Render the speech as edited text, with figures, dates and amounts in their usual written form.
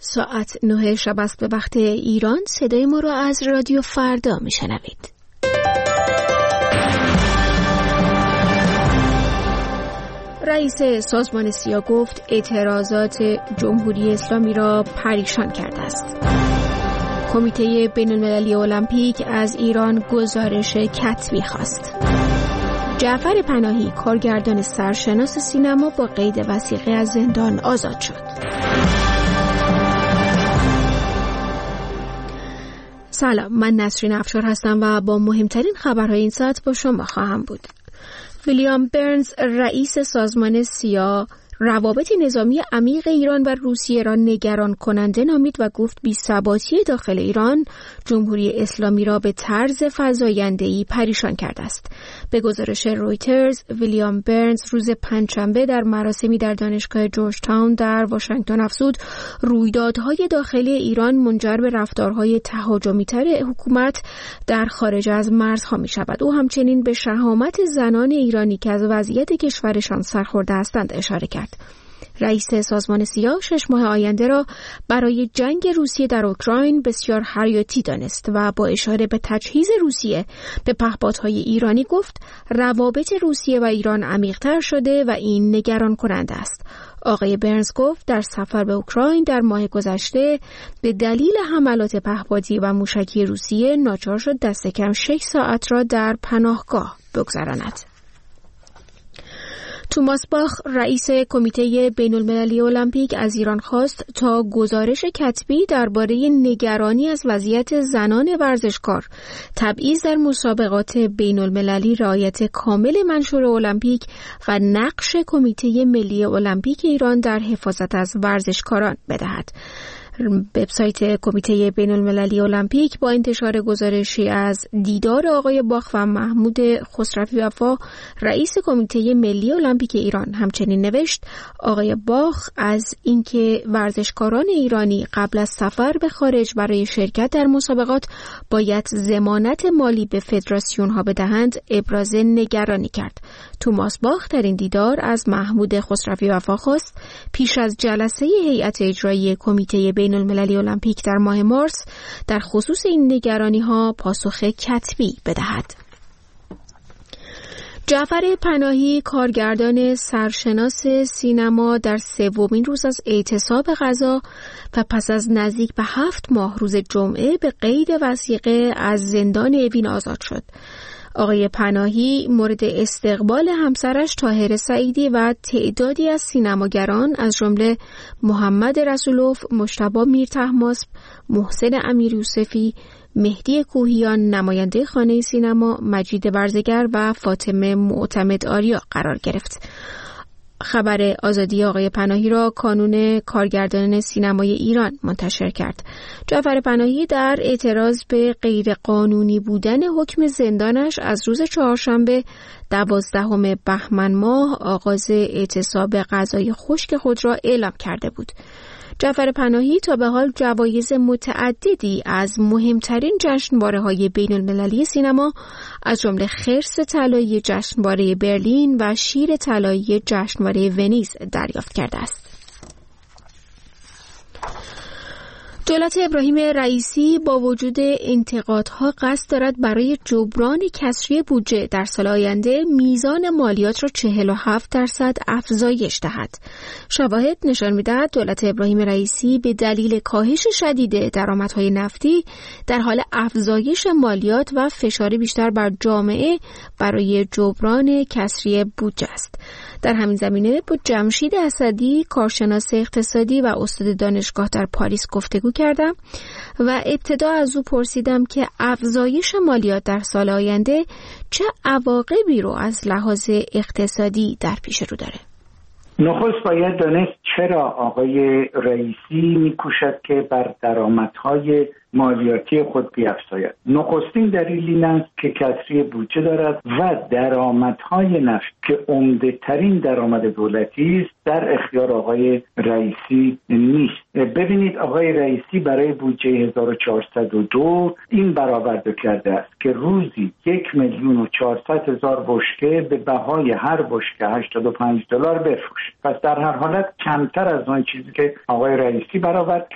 ساعت 9 شب است به وقت ایران. صدای ما را از رادیو فردا میشنوید. رئیس سازمان سیا گفت اعتراضات جمهوری اسلامی را پریشان کرده است. کمیته بین‌المللی المپیک از ایران گزارش کتبی خواست. جعفر پناهی کارگردان سرشناس سینما با قید وثیقه از زندان آزاد شد. سلام، من نسرین افشار هستم و با مهمترین خبرهای این ساعت با شما خواهم بود. ویلیام برنز رئیس سازمان سیا روابط نظامی عمیق ایران و روسیه را نگران کننده نامید و گفت بی‌ثباتی داخل ایران جمهوری اسلامی را به طرز فزاینده‌ای پریشان کرده است. به گزارش رویترز، ویلیام برنز روز پنجشنبه در مراسمی در دانشگاه جورج تاون در واشنگتن افزود رویدادهای داخلی ایران منجر به رفتارهای تهاجمی‌تر حکومت در خارج از مرزها می‌شود. او همچنین به شهامت زنان ایرانی که از وضعیت کشورشان سرخورده هستند اشاره کرد. رئیس سازمان سیا 6 ماه آینده را برای جنگ روسیه در اوکراین بسیار حیاتی دانست و با اشاره به تجهیز روسیه به پهپادهای ایرانی گفت روابط روسیه و ایران عمیق‌تر شده و این نگران کننده است. آقای برنز گفت در سفر به اوکراین در ماه گذشته به دلیل حملات پهپادی و موشکی روسیه ناچار شد دست کم 6 ساعت را در پناهگاه بگذراند. توماس باخ رئیس کمیته بین‌المللی المپیک از ایران خواست تا گزارش کتبی درباره نگرانی از وضعیت زنان ورزشکار، تبعیض در مسابقات بین‌المللی، رعایت کامل منشور المپیک و نقش کمیته ملی المپیک ایران در حفاظت از ورزشکاران بدهد. وبسایت کمیته بین‌المللی المپیک با انتشار گزارشی از دیدار آقای باخ و محمود خسروی وفا رئیس کمیته ملی المپیک ایران همچنین نوشت آقای باخ از اینکه ورزشکاران ایرانی قبل از سفر به خارج برای شرکت در مسابقات باید ضمانت مالی به فدراسیون ها بدهند ابراز نگرانی کرد. توماس باخ در این دیدار از محمود خسروی وفا خواست پیش از جلسه هیئت اجرایی کمیته بین‌المللی المپیک در ماه مارس در خصوص این نگرانی‌ها پاسخ کتبی بدهد. جعفر پناهی کارگردان سرشناس سینما در 3مین روز از اعتصاب غذا و پس از نزدیک به 7 ماه روز جمعه به قید وثیقه از زندان اوین آزاد شد. آقای پناهی مورد استقبال همسرش طاهره سعیدی و تعدادی از سینماگران از جمله محمد رسولوف، مجتبی میرطهماسب، محسن امیریوسفی، مهدی کوهیان نماینده خانه سینما، مجید برزگر و فاطمه معتمد آریا قرار گرفت. خبر آزادی آقای پناهی را کانون کارگردانان سینمای ایران منتشر کرد. جعفر پناهی در اعتراض به غیرقانونی بودن حکم زندانش از روز چهارشنبه 12 بهمن ماه آغاز اعتصاب غذای خشک خود را اعلام کرده بود. جعفر پناهی تا به حال جوایز متعددی از مهمترین جشنواره‌های بین‌المللی سینما از جمله خرس طلایی جشنواره برلین و شیر طلایی جشنواره ونیز دریافت کرده است. دولت ابراهیم رئیسی با وجود انتقادها قصد دارد برای جبران کسری بودجه در سال آینده میزان مالیات را 47% افزایش دهد. شواهد نشان می‌دهد دولت ابراهیم رئیسی به دلیل کاهش شدید درآمدهای نفتی در حال افزایش مالیات و فشار بیشتر بر جامعه برای جبران کسری بودجه است. در همین زمینه با جمشید اسدی کارشناس اقتصادی و استاد دانشگاه در پاریس گفتگو کردم و ابتدا از او پرسیدم که افزایش مالیات در سال آینده چه عواقبی رو از لحاظ اقتصادی در پیش رو داره. نخست باید دانست چرا آقای رئیسی میکوشد که بر درآمدهای مالیاتی خود بیفزاید. نخستین دلیل این است که کسری بودجه دارد و درآمدهای نفت که عمده ترین درآمد دولتی است در اختیار آقای رئیسی نیست. ببینید آقای رئیسی برای بودجه 1402 این برآورده کرده است که روزی 1,400,000 بشکه به بهای هر بشکه $85 بفروشه. پس در هر حالت کمتر از آن چیزی که آقای رئیسی برآورد